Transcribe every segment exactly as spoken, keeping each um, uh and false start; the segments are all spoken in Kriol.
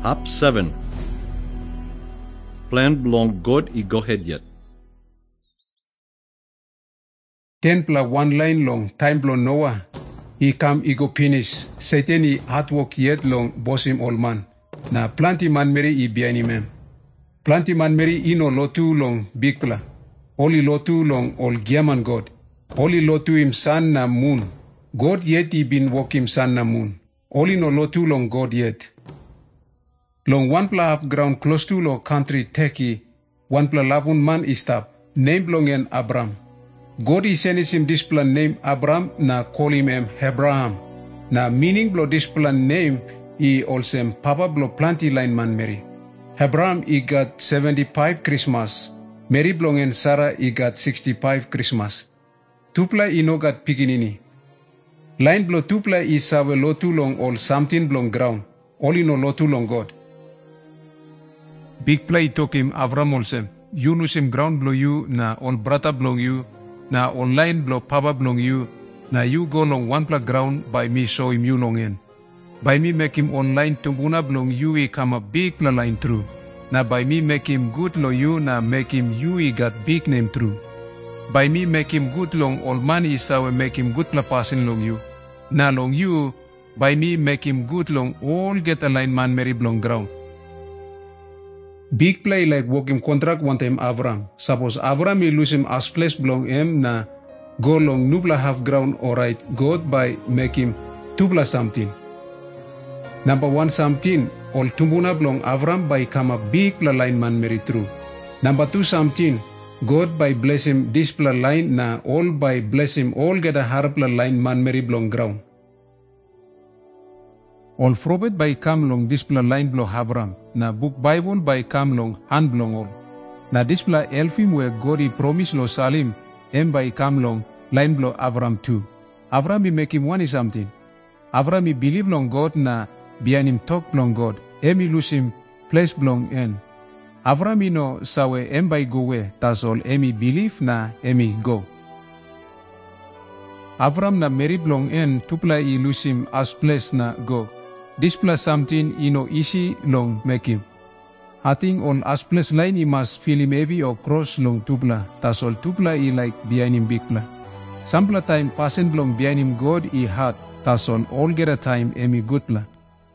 Up seven. Plan belong God I go ahead yet. Ten plus one line long time blow Noah. He come he go finish. Satan he hard work yet long boss him old man. Na plenty man Mary he behind him. Plenty man Mary he no lotu long big pla. Only lotu long all Giaman God. Only lotu him sun na moon. God yet he been walk him sun na moon. Only no lotu long God yet. Long one pla half ground close to lo country Turkey. One pla lavun man is stop. Name belong en Abram. God is sending him this plan name Abram na call him em Abraham. Na meaning blow this plan name he also papa blow plenty line man Mary. Abraham he got seventy-five Christmas. Mary belong and Sarah he got sixty-five Christmas. Tupla he no got piginini. Line blow tupla he sawe lo too long all something belong ground. Only no lo too long God. Big play took him Avram also. You lose him ground blow you na all brata belong you. Na online blow papa belong you. Na you go long one plug ground by me show him you long in. By me make him online tumbuna belong you he come a big pla line through. Na by me make him good lo you na make him you he got big name through. By me make him good long all man is sawe make him good pla passing long you. Na long you by me make him good long all get a line man Mary belong ground. Big play like work him contract one time Avram. Suppose Avram he lose him as place belong him na go long nubla half ground alright God by make him tubla something. Number one something all tumbuna belong Avram by come a big pla line man Mary through. Number two something God by bless him this pla line na all by bless him all get a har pla line man Mary belong ground. All prophet by come long this pla line blow Avram. Na book Bible by come long hand belong all. Na this pla elfim where God he promise lo salim em by come long line blow Avram too. Avram he make him one is something. Avram he believe long God na behind him talk long God. Em he lose him place belong en. Avram he no sawe em by go where that's all em he believe na em he go. Avram na Mary belong en tupla he lose him as place na go. This plus something he no easy long make him. Hating on as place line he must feel him heavy or cross long tupla. That's all tupla he like behind him big pla. Some pla time passing belong behind him God he had. That's all all get a time emi good pla.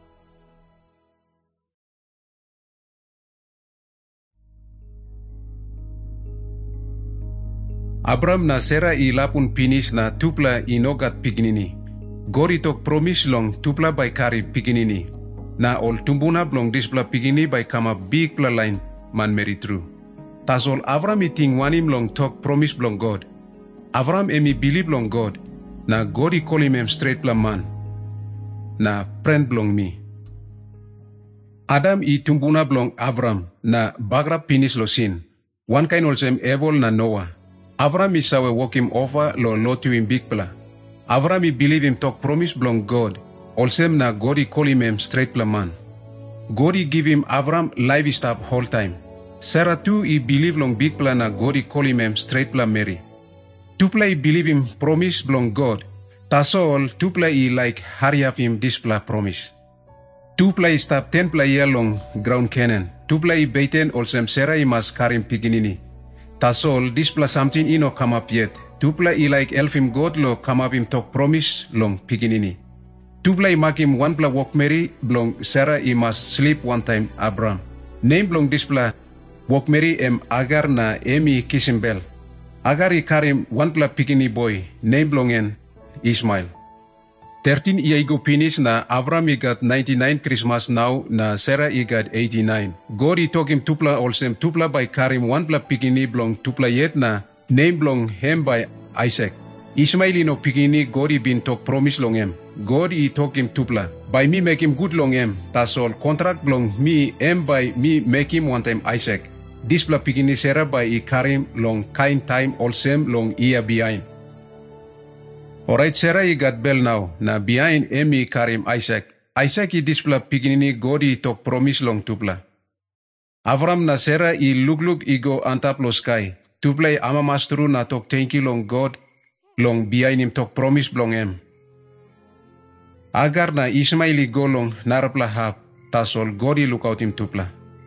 Abram na Sarah i lapun finish na tupla i no gat piginini. God itok promise long tupla by kari piginini. Na all tumbuna blong displa pigini by kama big pla line man Mary true. Tas all Avram iting wanim long talk promise blong God. Avram emi believe long God. Na God i call him em straight pla man. Na friend blong me. Adam i tumbuna blong Avram na bagra finish lo sin. One kind also em evil na Noah. Avram is sawe walk him over lo lotu him big pla. Avram he believe him talk promise belong God. Also na God he call him em straight pla man. God he give him Avram livestock whole time. Sarah too he believe long big pla na God he call him em straight pla Mary. Two pla he believe him promise belong God. Tas all two pla he like hurry up him this pla promise. Two pla he stop ten pla year long ground Canaan. Two pla he baiten also Sarah he must carry him piginini. Tas all this pla something he no come up yet. Tupla i like elf him God lo come up him talk promise long piginini. Tupla i make him one pla walk Mary blong Sarah i must sleep one time Abram. Name blong this pla walk Mary em Agar na emi Kisimbel. Agar i carry him one pla pigini boy name blong en Ismail. Thirteen i go finish na Avram i got ninety-nine Christmas now na Sarah i got eighty-nine. God i talk him tupla also tupla by carry him one pla pigini blong tupla yet na name belong him by Isaac. Ismail no pigini God he been talk promise long him. God he talk him tupla. By me make him good long him. That's all contract belong me him by me make him one time Isaac. This pla pigini Sarah by he carry him long kind time all same long year behind. Alright Sarah he got bell now. Na behind him he carry him Isaac. Isaac he this pla pigini God he talk promise long tupla. Avram na Sarah he look look he go on top lo sky. To play ama mastru na talk thank you long God, long behind him talk promise belong him. Agar na Ismaili go long narapla hap. tasol God i look out him tupla.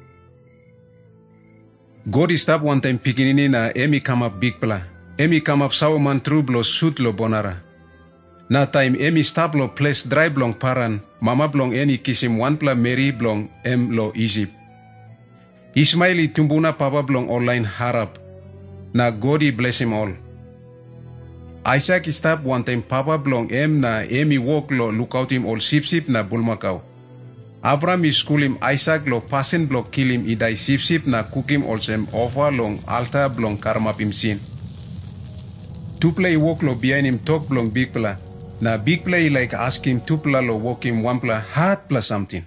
God i stop one time pikinini na emi come up big pla. Emi come up sawa man true blo suit lo bonara. Na time emi stop lo place dry blong paran, mama blong eni kisim one pla Mary blong em lo Egypt. Ismaili tumbuna papa blong online harap. Na God i bless him all. Isaac stop one time papa blong em na emi walk lo look out him all sip sip na bulmakau. Abraham is school him Isaac lo pasen blok kill him idai sip sip na cook him olsem offer long altar blong karmap him sin. Tupla i walk lo behind him talk blong big pla. Na big pla i like ask him tupla lo walk him one pla hard pla something.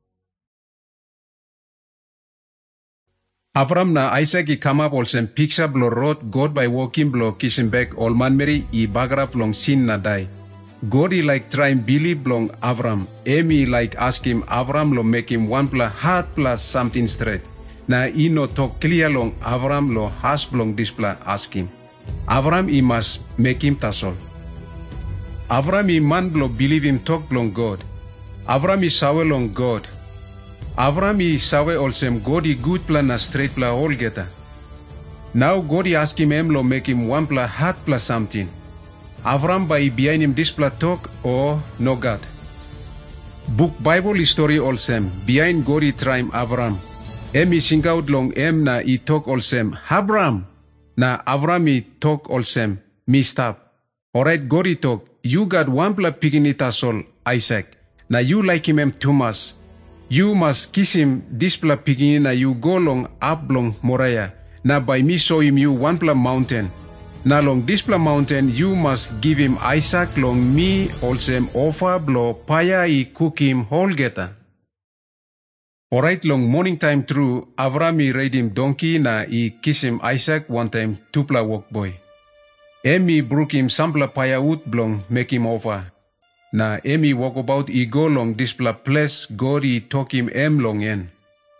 Abraham na Isaac i come up olsem picks up lo road God by walking blo kiss him back all man Mary i bagrap long sin na die. God i like try believe blong Avram. Emi like ask him Avram lo make him one pla hard plus something straight. Na i no talk clear long Avram lo has blong this pla ask him. Avram i must make him tasol. Avram i man blo believe him talk blong God. Avram i sawe long God. Avram i sawe olsem God i good pla na straight pla all geta. Now God i ask him em lo make him one pla hard pla something. Avram by behind him this pla talk or no God. Book Bible story olsem behind God i try Avram. Em i sing out long em na i talk olsem Abram. Na Avram i talk olsem me stop. Alright God i talk you got one pla piginita sol Isaac. Na you like him em too much. You must kiss him this pla pigini na you go long up long Moriah. Na by me show him you one pla mountain. Na long this pla mountain you must give him Isaac long me olsem offer blo paya I cook him whole geta. Alright long morning time through Avram I raid him donkey na I kiss him Isaac one time tupla walk boy. Emi brook him sampla paya wood blong make him offer. Na emi walk about I go long this pla place God I talk him em long en.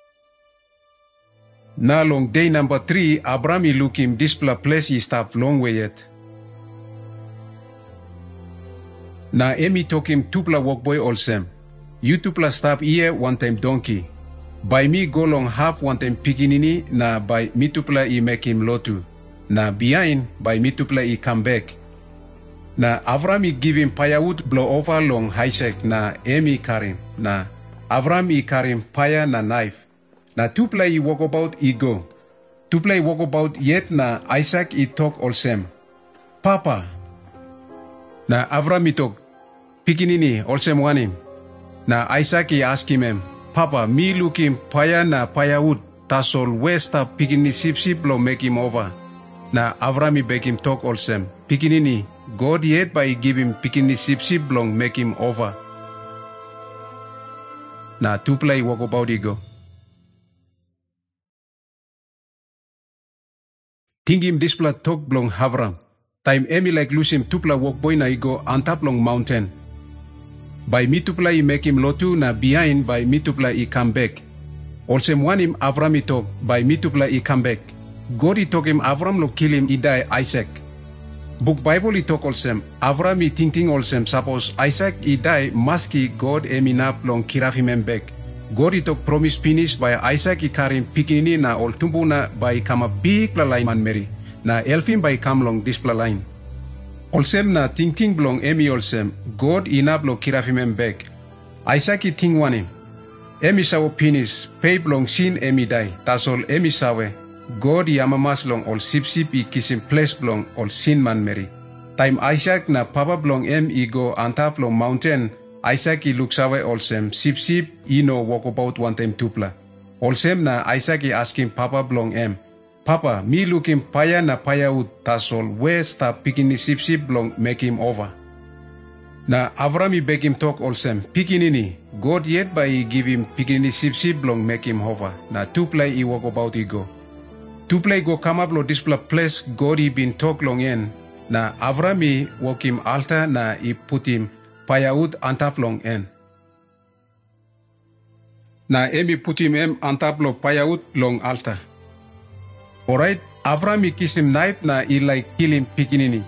Na long day number three, Abraham I look him this pla place he stop long way yet. Na emi talk him tupla walk boy olsem. You tupla stop here one time donkey. By me go long half one time pikinini na by me tupla I make him lotu. Na behind by me tupla I come back. Na Avram I give him firewood blow over long Isaac na emi carry him. Na Avram I carry him fire na knife. Na tupla I walk about I go. Tupla I walk about yet na Isaac I talk olsem. Papa. Na Avram I talk. Pikinini olsem wanim. Na Isaac I ask him em. Papa me look him fire na firewood. Tasol westa pikini sip sip lo make him over. Na Avram I beg him talk olsem. Pikinini. God yet by give him pikini sip sip long make him over. Na tupla I walk about I go. Think him this pla talk blong Avram. Time emi like lose him tupla walk boy na I go on top long mountain. By me tupla I make him lotu na behind by me tupla I come back. Olsem one him Avram I talk by me tupla I come back. God I talk him Avram lo kill him I die Isaac. Book Bible I talk olsem Avram I think think olsem suppose Isaac I die maski God emi nap long kiraf him em back. God I talk promise finish by Isaac I carry pikinini na ol tumbu na by kama big pla line man Mary. Na elfin by come long this pla line. Olsem na ting ting blong emi olsem God I nap long kiraf him em back. Isaac I ting one him. Emi sawo finish pay blong sin emi die. Tasol emi sawe. God I amamas long ol sip sip I kisim place blong ol sin man Mary. Time Isaac na papa blong em I go antap long mountain. Isaac I look sawe olsem sip sip I no walk about one time tupla. Olsem na Isaac I ask him papa blong em. Papa me look him paya na paya ud tasol where stop pikini sip sip blong make him over. Na Avram I beg him talk olsem pikinini. God yet by I give him pikini sip sip blong make him over. Na tupla I walk about I go. Tupla I go come up lo this place God I been talk long en. Na Avram I walk him altar na I put him firewood antap long en. Na emi put him em antap lo firewood long altar. Alright, Avram I kiss him knife na I like kill him pikinini.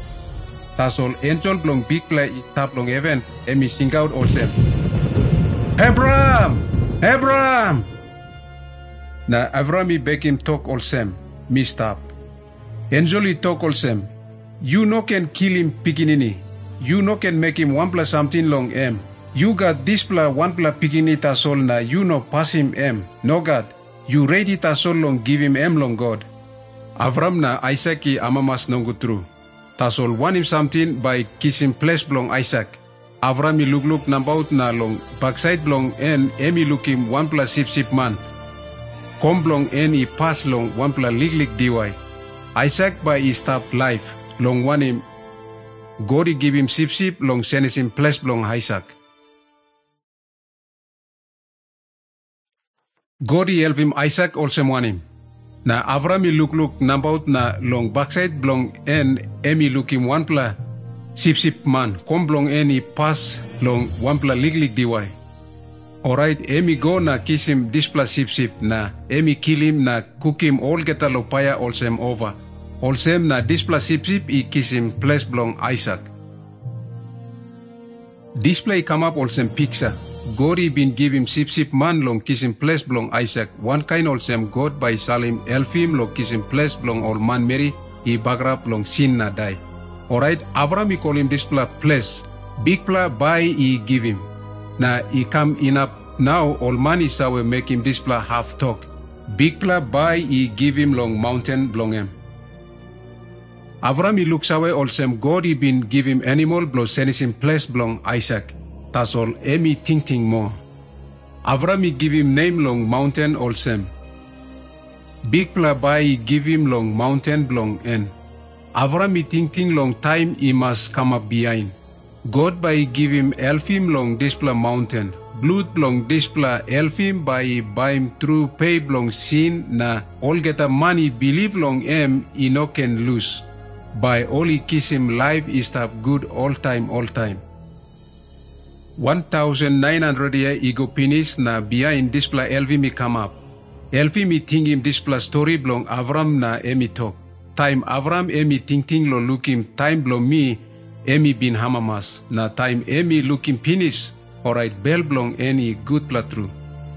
Tasol angel long big play is tap long heaven emi sing out olsem. Abraham! Abraham! Na Avram i beg him talk olsem, mi stop. Angel i talk olsem, you no can kill him pikinini. You no can make him one plus something long em. You got this pla one pla pikinini tasol na you no pass him em. No God, you ready tasol long give him em long God. Avram na Isaac i amamas nongo true. Tasol want him something by kissing place blong Isaac. Avram i look look nambaut na long backside blong en emi look him one pla sip sip man. Kom blong en i pass long one pla lig lig diway. Isaac by i stop life long want him. God i give him sip sip long senes him place blong Isaac. God i help him Isaac also want him. Na Avram i look look nambaut na long backside blong en emi look him one pla sip sip man. Kom blong en i pass long one pla lig lig diway. Alright, emi go na kiss him this pla sip sip na emi kill him na cook him all geta lopaya olsem over. Olsem na this pla sip sip i kiss him place blong Isaac. This play come up olsem picture. God i been give him sip sip man long kiss him place blong Isaac. One kind olsem God by Salim elfim long kiss him place blong old man Mary i bagrap long sin na die. Alright, Avram i call him this pla place. Big pla by i give him. Na i come in up now all man is sawe make him this pla half talk. Big pla by i give him long mountain blong him. Avram i look sawe olsem God i been give him animal blo senis him place blong Isaac. Tas all emi ting ting more. Avram i give him name long mountain olsem. Big pla by i give him long mountain blong en. Avram i ting ting long time he must come up behind. God by give him elfim long displa mountain. Blood blong displa elfim by by him through pay blong sin na all get a money believe long em he no can lose. By all he kiss him life is tap good all time all time. One thousand nine hundred year he go finish na behind displa elfim he come up. Elfim he think him displa story blong Avram na emi talk. Time Avram emi ting ting lo look him time blong me emi bin hamamas. Na time emi look him finish. Alright bell blong any good pla true.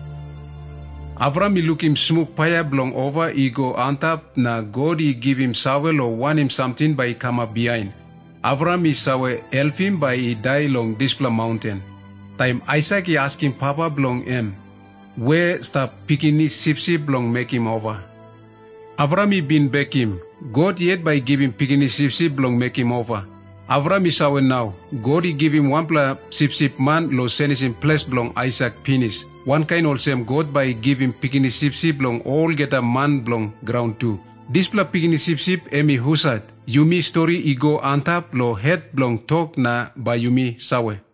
Avram i look him smoke paya blong over he go on top na God he give him sawe lo want him something by come up behind. Avram is sawe elfim by he die long displa mountain. Time Isaac he ask him papa blong em. Where stop picking his sip sip blong make him over. Avram he been back him. God yet by give him picking his sip sip blong make him over. Avram is sawe now. God he give him one pla sip sip man lo senis him place blong Isaac finish. One kind olsem God by give him picking his sip sip blong all get a man blong ground too. This pla picking his sip sip emi husat. Yumi story he go on top lo head blong talk na by Yumi sawe.